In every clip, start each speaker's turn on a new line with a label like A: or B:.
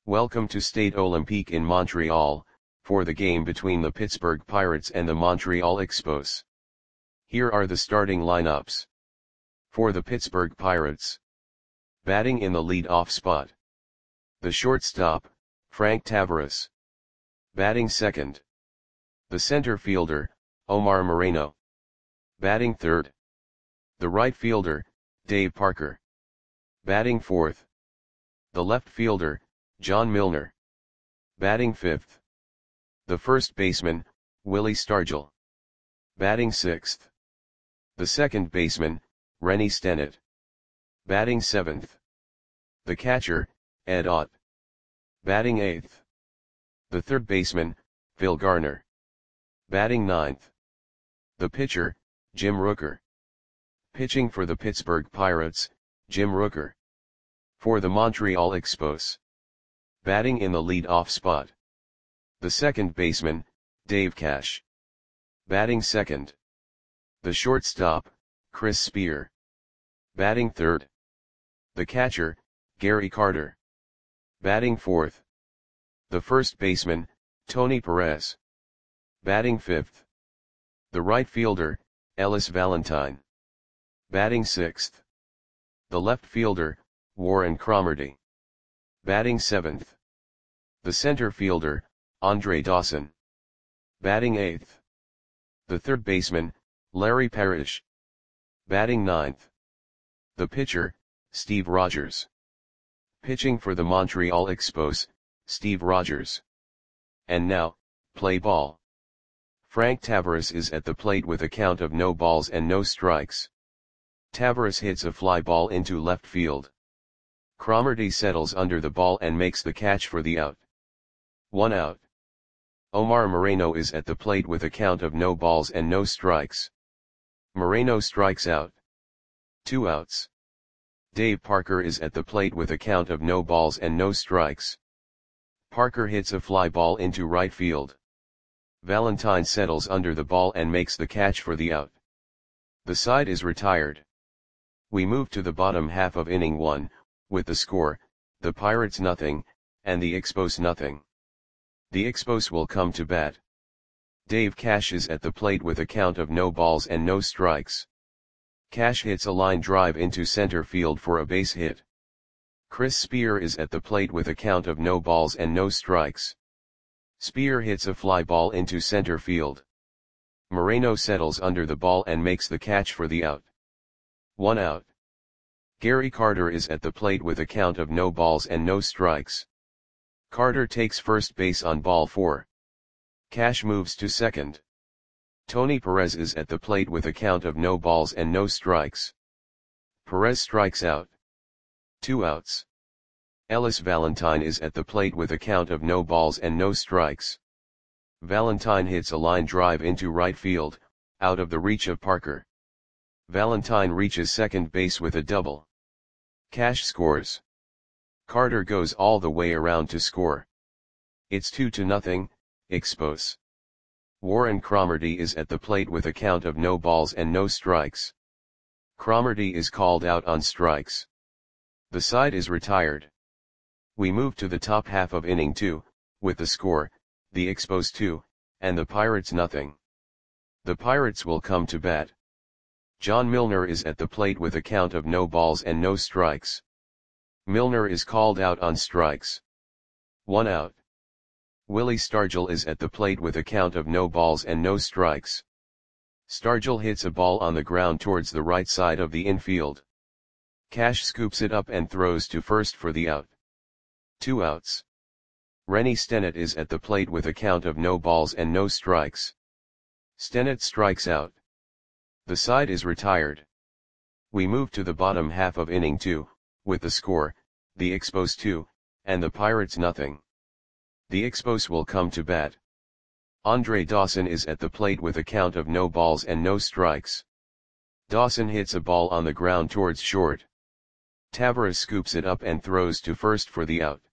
A: Welcome to Stade Olympique in Montreal, for the game between the Pittsburgh Pirates and the Montreal Expos. Here are the starting lineups. For the Pittsburgh Pirates. Batting in the lead-off spot. The shortstop, Frank Tavares. Batting second. The center fielder, Omar Moreno. Batting third. The right fielder, Dave Parker. Batting fourth. The left fielder, John Milner. Batting fifth. The first baseman, Willie Stargell. Batting sixth. The second baseman, Rennie Stennett. Batting seventh. The catcher, Ed Ott. Batting eighth. The third baseman, Phil Garner. Batting ninth. The pitcher, Jim Rooker. Pitching for the Pittsburgh Pirates, Jim Rooker. For the Montreal Expos. Batting in the lead-off spot. The second baseman, Dave Cash. Batting second. The shortstop, Chris Spear. Batting third. The catcher, Gary Carter. Batting fourth. The first baseman, Tony Perez. Batting fifth. The right fielder, Ellis Valentine. Batting sixth. The left fielder, Warren Cromartie. Batting seventh. The center fielder, Andre Dawson. Batting eighth. The third baseman, Larry Parrish. Batting ninth. The pitcher, Steve Rogers. Pitching for the Montreal Expos, Steve Rogers. And now, play ball. Frank Tavares is at the plate with a count of no balls and no strikes. Tavares hits a fly ball into left field. Cromartie settles under the ball and makes the catch for the out. 1 out. Omar Moreno is at the plate with a count of no balls and no strikes. Moreno strikes out. 2 outs. Dave Parker is at the plate with a count of no balls and no strikes. Parker hits a fly ball into right field. Valentine settles under the ball and makes the catch for the out. The side is retired. We move to the bottom half of inning 1, with the score, the Pirates nothing, and the Expos nothing. The Expos will come to bat. Dave Cash is at the plate with a count of no balls and no strikes. Cash hits a line drive into center field for a base hit. Chris Spear is at the plate with a count of no balls and no strikes. Spear hits a fly ball into center field. Moreno settles under the ball and makes the catch for the out. 1 out. Gary Carter is at the plate with a count of no balls and no strikes. Carter takes first base on ball 4. Cash moves to second. Tony Perez is at the plate with a count of no balls and no strikes. Perez strikes out. 2 outs. Ellis Valentine is at the plate with a count of no balls and no strikes. Valentine hits a line drive into right field, out of the reach of Parker. Valentine reaches second base with a double. Cash scores. Carter goes all the way around to score. It's 2-0, Expos. Warren Cromartie is at the plate with a count of no balls and no strikes. Cromartie is called out on strikes. The side is retired. We move to the top half of inning 2, with the score, the Expos 2, and the Pirates nothing. The Pirates will come to bat. John Milner is at the plate with a count of no balls and no strikes. Milner is called out on strikes. 1 out. Willie Stargell is at the plate with a count of no balls and no strikes. Stargell hits a ball on the ground towards the right side of the infield. Cash scoops it up and throws to first for the out. 2 outs. Rennie Stennett is at the plate with a count of no balls and no strikes. Stennett strikes out. The side is retired. We move to the bottom half of inning 2, with the score, the Expos 2, and the Pirates nothing. The Expos will come to bat. Andre Dawson is at the plate with a count of no balls and no strikes. Dawson hits a ball on the ground towards short. Tavares scoops it up and throws to first for the out.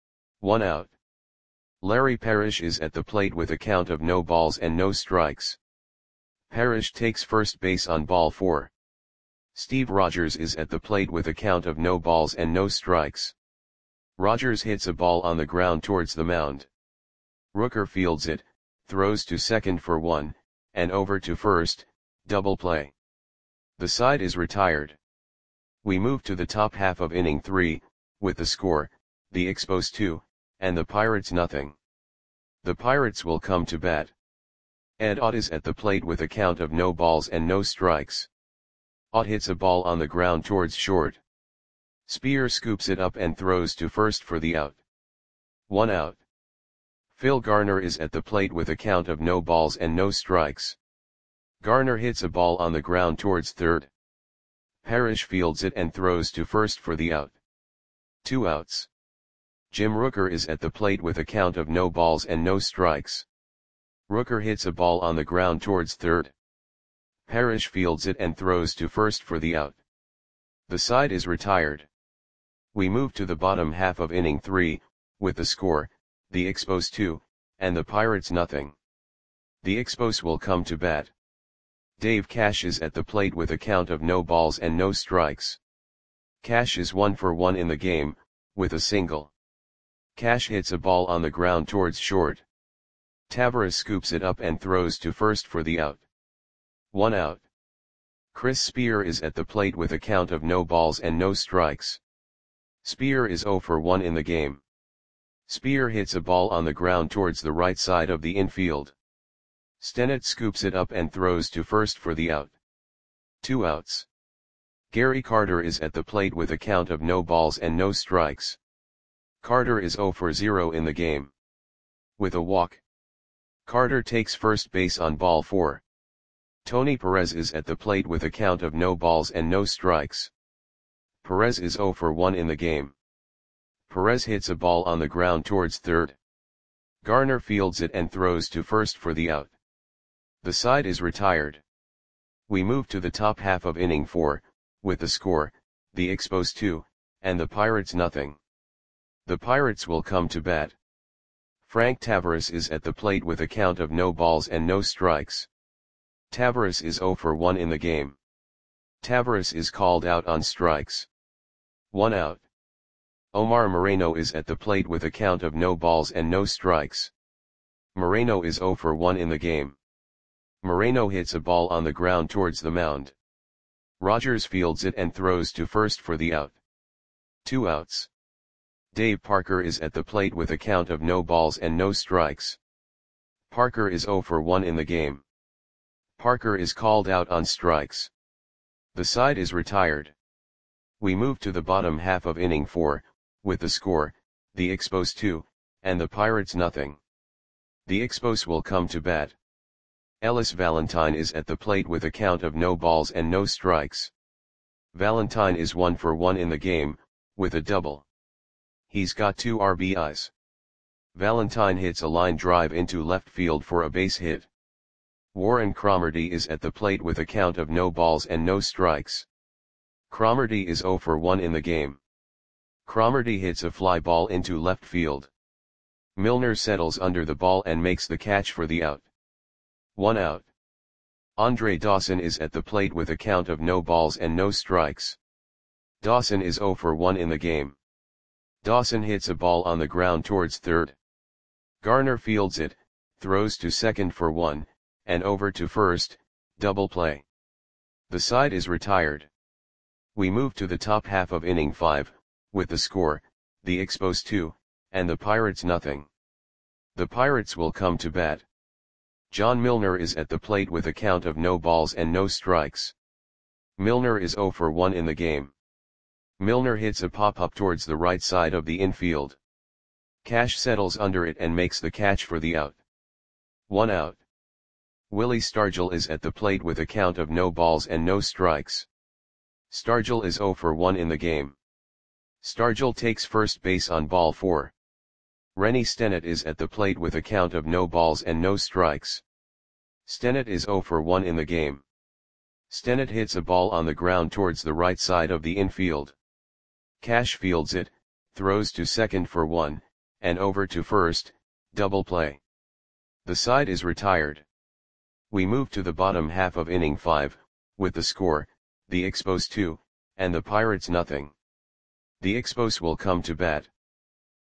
A: 1 out. Larry Parrish is at the plate with a count of no balls and no strikes. Parrish takes first base on ball 4. Steve Rogers is at the plate with a count of no balls and no strikes. Rogers hits a ball on the ground towards the mound. Rooker fields it, throws to second for 1, and over to first, double play. The side is retired. We move to the top half of inning 3, with the score, the Expos 2, and the Pirates nothing. The Pirates will come to bat. Ed Ott is at the plate with a count of no balls and no strikes. Ott hits a ball on the ground towards short. Spear scoops it up and throws to first for the out. 1 out. Phil Garner is at the plate with a count of no balls and no strikes. Garner hits a ball on the ground towards third. Parrish fields it and throws to first for the out. 2 outs. Jim Rooker is at the plate with a count of no balls and no strikes. Rooker hits a ball on the ground towards third. Parrish fields it and throws to first for the out. The side is retired. We move to the bottom half of inning 3, with the score, the Expos 2, and the Pirates nothing. The Expos will come to bat. Dave Cash is at the plate with a count of no balls and no strikes. Cash is 1 for 1 in the game, with a single. Cash hits a ball on the ground towards short. Tavares scoops it up and throws to first for the out. 1 out. Chris Spear is at the plate with a count of no balls and no strikes. Spear is 0 for 1 in the game. Spear hits a ball on the ground towards the right side of the infield. Stennett scoops it up and throws to first for the out. 2 outs. Gary Carter is at the plate with a count of no balls and no strikes. Carter is 0 for 0 in the game. With a walk. Carter takes first base on ball 4. Tony Perez is at the plate with a count of no balls and no strikes. Perez is 0 for 1 in the game. Perez hits a ball on the ground towards third. Garner fields it and throws to first for the out. The side is retired. We move to the top half of inning 4, with the score, the Expos 2, and the Pirates nothing. The Pirates will come to bat. Frank Tavares is at the plate with a count of no balls and no strikes. Tavares is 0 for 1 in the game. Tavares is called out on strikes. 1 out. Omar Moreno is at the plate with a count of no balls and no strikes. Moreno is 0 for 1 in the game. Moreno hits a ball on the ground towards the mound. Rogers fields it and throws to first for the out. 2 outs. Dave Parker is at the plate with a count of no balls and no strikes. Parker is 0 for 1 in the game. Parker is called out on strikes. The side is retired. We move to the bottom half of inning 4, with the score, the Expos 2, and the Pirates nothing. The Expos will come to bat. Ellis Valentine is at the plate with a count of no balls and no strikes. Valentine is 1 for 1 in the game, with a double. He's got 2 RBIs. Valentine hits a line drive into left field for a base hit. Warren Cromartie is at the plate with a count of no balls and no strikes. Cromartie is 0 for 1 in the game. Cromartie hits a fly ball into left field. Milner settles under the ball and makes the catch for the out. 1 out. Andre Dawson is at the plate with a count of no balls and no strikes. Dawson is 0 for 1 in the game. Dawson hits a ball on the ground towards third. Garner fields it, throws to second for 1, and over to first, double play. The side is retired. We move to the top half of inning 5, with the score, the Expos 2, and the Pirates nothing. The Pirates will come to bat. John Milner is at the plate with a count of no balls and no strikes. Milner is 0 for 1 in the game. Milner hits a pop-up towards the right side of the infield. Cash settles under it and makes the catch for the out. 1 out. Willie Stargell is at the plate with a count of no balls and no strikes. Stargell is 0 for 1 in the game. Stargell takes first base on ball 4. Rennie Stennett is at the plate with a count of no balls and no strikes. Stennett is 0 for 1 in the game. Stennett hits a ball on the ground towards the right side of the infield. Cash fields it, throws to second for 1, and over to first, double play. The side is retired. We move to the bottom half of inning 5, with the score, the Expos 2, and the Pirates nothing. The Expos will come to bat.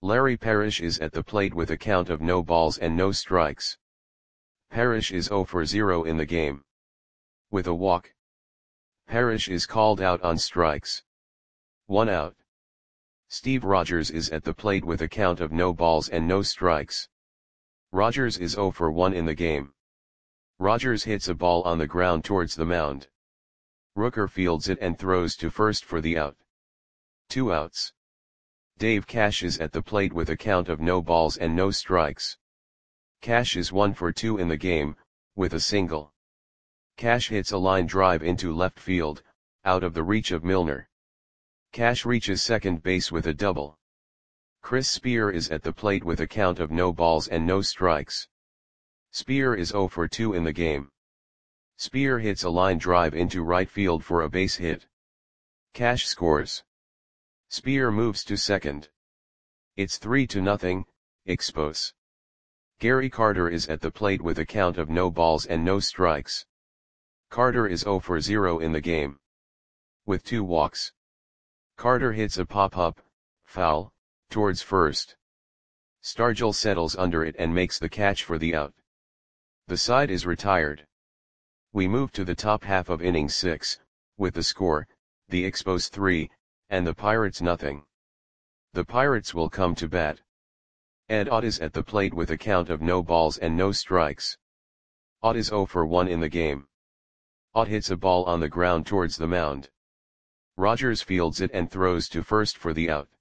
A: Larry Parrish is at the plate with a count of no balls and no strikes. Parrish is 0 for 0 in the game. With a walk, Parrish is called out on strikes. 1 out. Steve Rogers is at the plate with a count of no balls and no strikes. Rogers is 0 for 1 in the game. Rogers hits a ball on the ground towards the mound. Rooker fields it and throws to first for the out. 2 outs. Dave Cash is at the plate with a count of no balls and no strikes. Cash is 1 for 2 in the game, with a single. Cash hits a line drive into left field, out of the reach of Milner. Cash reaches second base with a double. Chris Spear is at the plate with a count of no balls and no strikes. Spear is 0 for 2 in the game. Spear hits a line drive into right field for a base hit. Cash scores. Spear moves to second. It's 3-0, Expos. Gary Carter is at the plate with a count of no balls and no strikes. Carter is 0 for 0 in the game. With 2 walks. Carter hits a pop-up, foul, towards first. Stargell settles under it and makes the catch for the out. The side is retired. We move to the top half of inning 6, with the score, the Expos 3, and the Pirates nothing. The Pirates will come to bat. Ed Ott is at the plate with a count of no balls and no strikes. Ott is 0 for 1 in the game. Ott hits a ball on the ground towards the mound. Rogers fields it and throws to first for the out.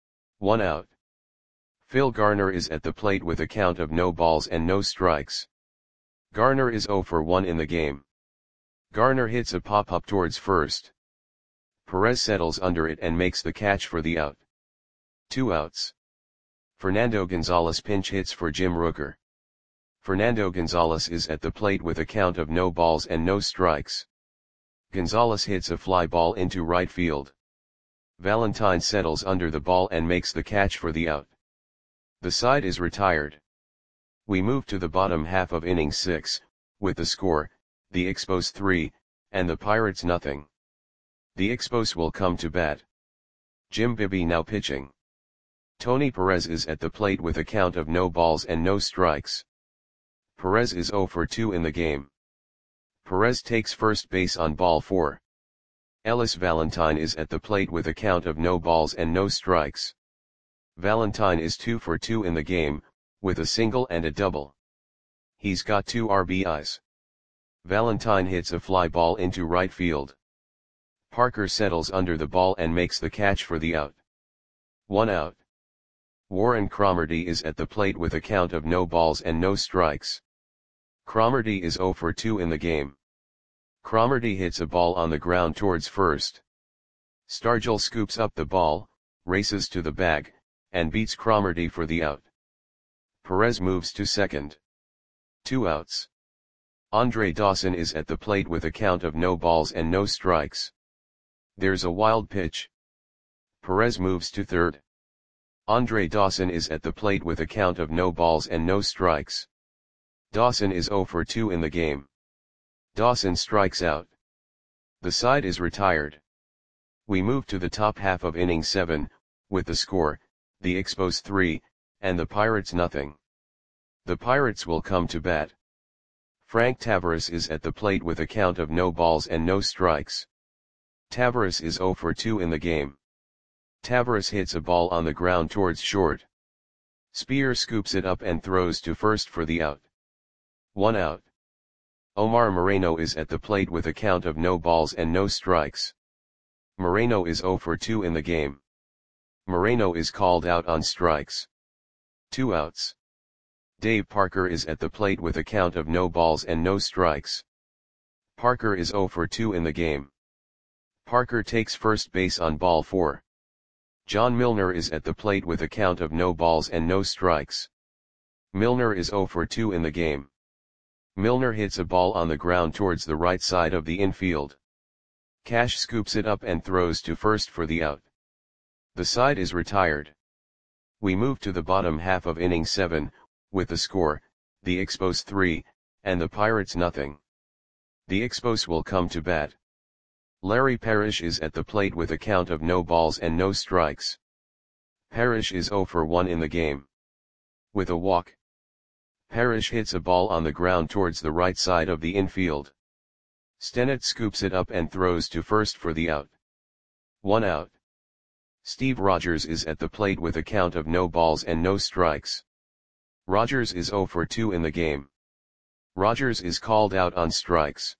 A: 1 out. Phil Garner is at the plate with a count of no balls and no strikes. Garner is 0 for 1 in the game. Garner hits a pop-up towards first. Perez settles under it and makes the catch for the out. 2 outs. Fernando Gonzalez pinch hits for Jim Rooker. Fernando Gonzalez is at the plate with a count of no balls and no strikes. Gonzalez hits a fly ball into right field. Valentine settles under the ball and makes the catch for the out. The side is retired. We move to the bottom half of inning 6, with the score, the Expos 3, and the Pirates nothing. The Expos will come to bat. Jim Bibby now pitching. Tony Perez is at the plate with a count of no balls and no strikes. Perez is 0 for 2 in the game. Perez takes first base on ball 4. Ellis Valentine is at the plate with a count of no balls and no strikes. Valentine is 2 for 2 in the game, with a single and a double. He's got 2 RBIs. Valentine hits a fly ball into right field. Parker settles under the ball and makes the catch for the out. 1 out. Warren Cromartie is at the plate with a count of no balls and no strikes. Cromartie is 0 for 2 in the game. Cromartie hits a ball on the ground towards first. Stargell scoops up the ball, races to the bag, and beats Cromartie for the out. Perez moves to second. 2 outs. Andre Dawson is at the plate with a count of no balls and no strikes. There's a wild pitch. Perez moves to third. Andre Dawson is at the plate with a count of no balls and no strikes. Dawson is 0 for 2 in the game. Dawson strikes out. The side is retired. We move to the top half of inning 7, with the score, the Expos 3, and the Pirates nothing. The Pirates will come to bat. Frank Tavares is at the plate with a count of no balls and no strikes. Tavares is 0 for 2 in the game. Tavares hits a ball on the ground towards short. Spear scoops it up and throws to first for the out. 1 out. Omar Moreno is at the plate with a count of no balls and no strikes. Moreno is 0 for 2 in the game. Moreno is called out on strikes. 2 outs. Dave Parker is at the plate with a count of no balls and no strikes. Parker is 0 for 2 in the game. Parker takes first base on ball 4. John Milner is at the plate with a count of no balls and no strikes. Milner is 0 for 2 in the game. Milner hits a ball on the ground towards the right side of the infield. Cash scoops it up and throws to first for the out. The side is retired. We move to the bottom half of inning 7, with the score, the Expos 3, and the Pirates nothing. The Expos will come to bat. Larry Parrish is at the plate with a count of no balls and no strikes. Parrish is 0 for 1 in the game. With a walk, Parrish hits a ball on the ground towards the right side of the infield. Stennett scoops it up and throws to first for the out. 1 out. Steve Rogers is at the plate with a count of no balls and no strikes. Rogers is 0 for 2 in the game. Rogers is called out on strikes.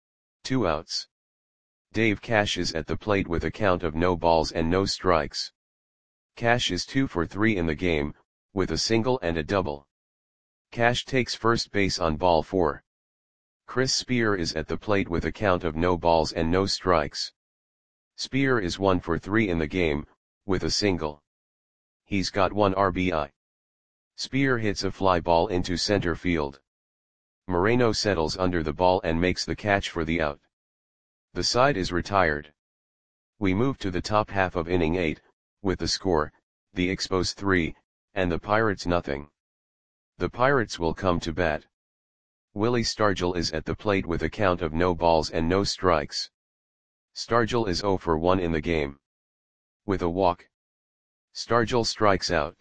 A: 2 outs. Dave Cash is at the plate with a count of no balls and no strikes. Cash is 2 for 3 in the game, with a single and a double. Cash takes first base on ball 4. Chris Spear is at the plate with a count of no balls and no strikes. Spear is 1 for 3 in the game, with a single. He's got 1 RBI. Spear hits a fly ball into center field. Moreno settles under the ball and makes the catch for the out. The side is retired. We move to the top half of inning 8, with the score, the Expos 3, and the Pirates nothing. The Pirates will come to bat. Willie Stargell is at the plate with a count of no balls and no strikes. Stargell is 0 for 1 in the game. With a walk, Stargell strikes out.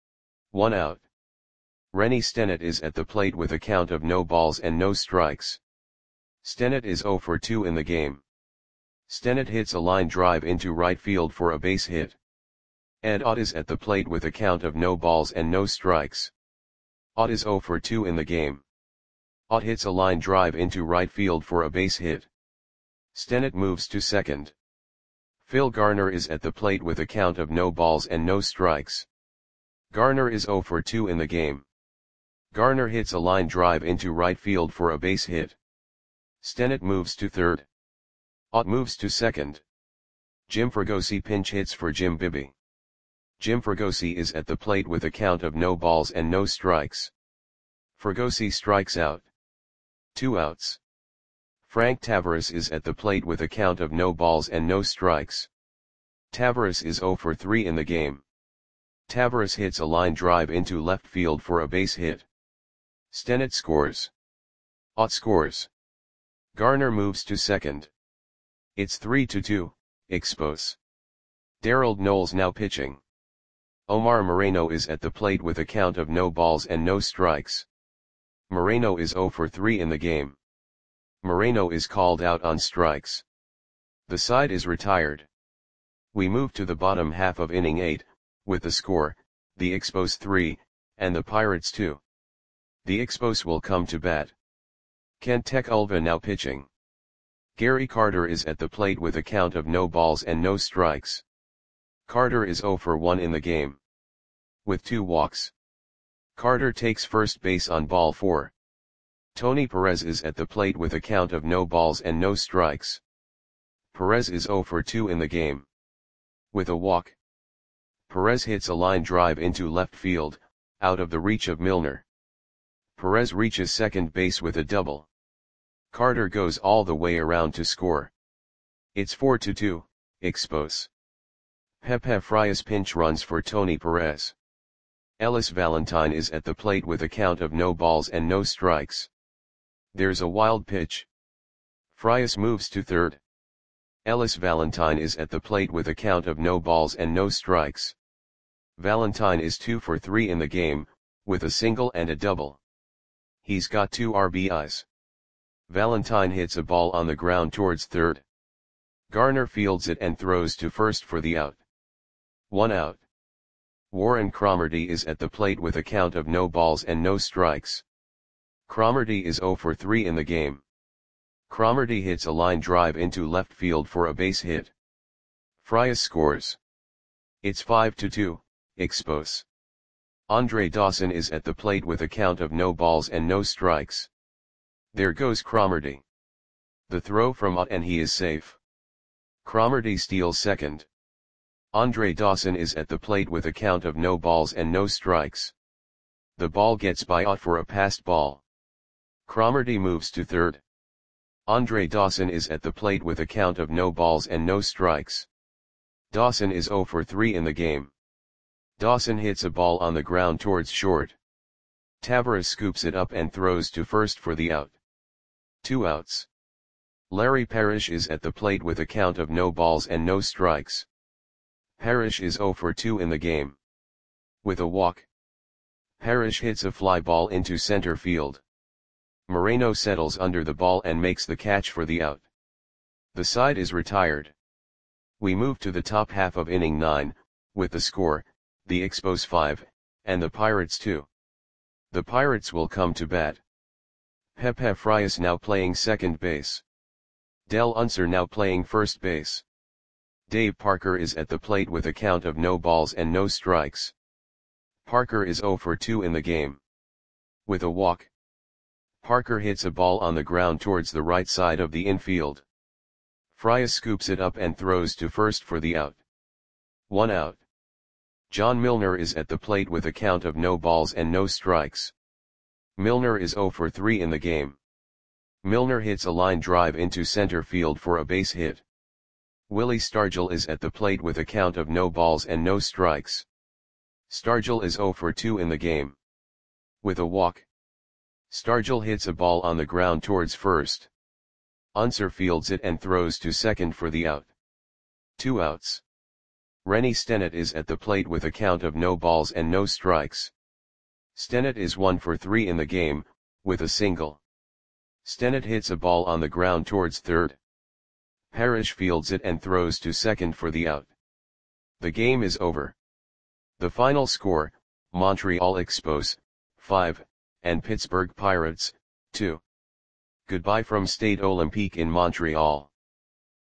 A: 1 out. Rennie Stennett is at the plate with a count of no balls and no strikes. Stennett is 0 for 2 in the game. Stennett hits a line drive into right field for a base hit. Ed Ott is at the plate with a count of no balls and no strikes. Ott is 0 for 2 in the game. Ott hits a line drive into right field for a base hit. Stennett moves to second. Phil Garner is at the plate with a count of no balls and no strikes. Garner is 0 for 2 in the game. Garner hits a line drive into right field for a base hit. Stennett moves to third. Ott moves to second. Jim Fregosi pinch hits for Jim Bibby. Jim Fregosi is at the plate with a count of no balls and no strikes. Fregosi strikes out. 2 outs. Frank Tavares is at the plate with a count of no balls and no strikes. Tavares is 0 for 3 in the game. Tavares hits a line drive into left field for a base hit. Stennett scores. Ott scores. Garner moves to second. It's 3-2, Expos. Darrell Knowles now pitching. Omar Moreno is at the plate with a count of no balls and no strikes. Moreno is 0 for 3 in the game. Moreno is called out on strikes. The side is retired. We move to the bottom half of inning 8, with the score, the Expos 3, and the Pirates 2. The Expos will come to bat. Kent Tekulve now pitching. Gary Carter is at the plate with a count of no balls and no strikes. Carter is 0 for 1 in the game. With 2 walks. Carter takes first base on ball 4. Tony Perez is at the plate with a count of no balls and no strikes. Perez is 0 for 2 in the game. With a walk, Perez hits a line drive into left field, out of the reach of Milner. Perez reaches second base with a double. Carter goes all the way around to score. It's 4-2, Expos. Pepe Frias pinch runs for Tony Perez. Ellis Valentine is at the plate with a count of no balls and no strikes. There's a wild pitch. Frias moves to third. Ellis Valentine is at the plate with a count of no balls and no strikes. Valentine is 2 for 3 in the game, with a single and a double. He's got 2 RBIs. Valentine hits a ball on the ground towards third. Garner fields it and throws to first for the out. 1 out. Warren Cromartie is at the plate with a count of no balls and no strikes. Cromartie is 0 for 3 in the game. Cromartie hits a line drive into left field for a base hit. Frias scores. It's 5-2, Expos. Andre Dawson is at the plate with a count of no balls and no strikes. There goes Cromartie. The throw from Ott and he is safe. Cromartie steals second. Andre Dawson is at the plate with a count of no balls and no strikes. The ball gets by Ott for a passed ball. Cromartie moves to third. Andre Dawson is at the plate with a count of no balls and no strikes. Dawson is 0 for 3 in the game. Dawson hits a ball on the ground towards short. Tavares scoops it up and throws to first for the out. 2 outs. Larry Parrish is at the plate with a count of no balls and no strikes. Parrish is 0 for 2 in the game. With a walk, Parrish hits a fly ball into center field. Moreno settles under the ball and makes the catch for the out. The side is retired. We move to the top half of inning 9, with the score, the Expos 5, and the Pirates 2. The Pirates will come to bat. Pepe Frias now playing second base. Del Unser now playing first base. Dave Parker is at the plate with a count of no balls and no strikes. Parker is 0 for 2 in the game. With a walk, Parker hits a ball on the ground towards the right side of the infield. Frias scoops it up and throws to first for the out. 1 out. John Milner is at the plate with a count of no balls and no strikes. Milner is 0 for 3 in the game. Milner hits a line drive into center field for a base hit. Willie Stargell is at the plate with a count of no balls and no strikes. Stargell is 0 for 2 in the game. With a walk, Stargell hits a ball on the ground towards first. Unser fields it and throws to second for the out. 2 outs. Rennie Stennett is at the plate with a count of no balls and no strikes. Stennett is 1 for 3 in the game, with a single. Stennett hits a ball on the ground towards third. Parrish fields it and throws to second for the out. The game is over. The final score, Montreal Expos, 5, and Pittsburgh Pirates, 2. Goodbye from Stade Olympique in Montreal.